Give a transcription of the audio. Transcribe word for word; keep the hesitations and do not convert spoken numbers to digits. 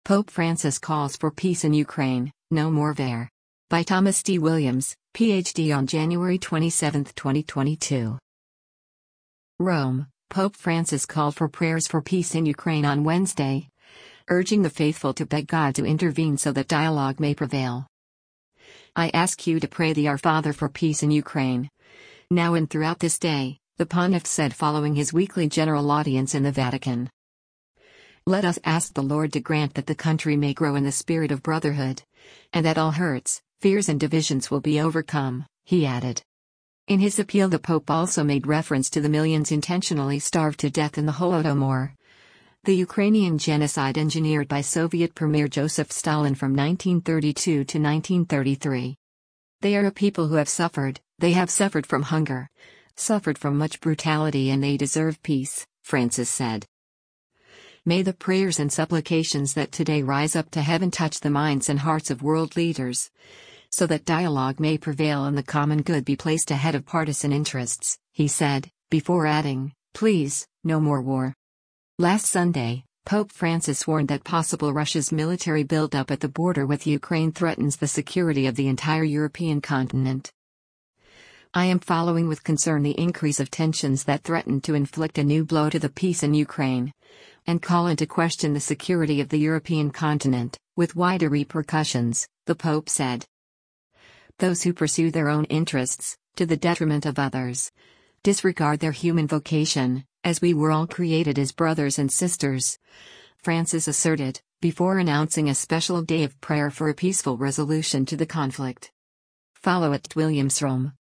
Pope Francis calls for peace in Ukraine, no more war. By Thomas D. Williams, P H D on January twenty-seventh, twenty twenty-two. Rome, Pope Francis called for prayers for peace in Ukraine on Wednesday, urging the faithful to beg God to intervene so that dialogue may prevail. I ask you to pray the Our Father for peace in Ukraine, now and throughout this day, the Pontiff said following his weekly general audience in the Vatican. Let us ask the Lord to grant that the country may grow in the spirit of brotherhood, and that all hurts, fears and divisions will be overcome, he added. In his appeal, the Pope also made reference to the millions intentionally starved to death in the Holodomor, the Ukrainian genocide engineered by Soviet Premier Joseph Stalin from nineteen thirty-two to nineteen thirty-three. They are a people who have suffered, they have suffered from hunger, suffered from much brutality, and they deserve peace, Francis said. May the prayers and supplications that today rise up to heaven touch the minds and hearts of world leaders, so that dialogue may prevail and the common good be placed ahead of partisan interests, he said, before adding, please, no more war. Last Sunday, Pope Francis warned that possible Russia's military buildup at the border with Ukraine threatens the security of the entire European continent. I am following with concern the increase of tensions that threaten to inflict a new blow to the peace in Ukraine, and call into question the security of the European continent, with wider repercussions, the Pope said. Those who pursue their own interests, to the detriment of others, disregard their human vocation, as we were all created as brothers and sisters, Francis asserted, before announcing a special day of prayer for a peaceful resolution to the conflict. Follow at Williams Rome.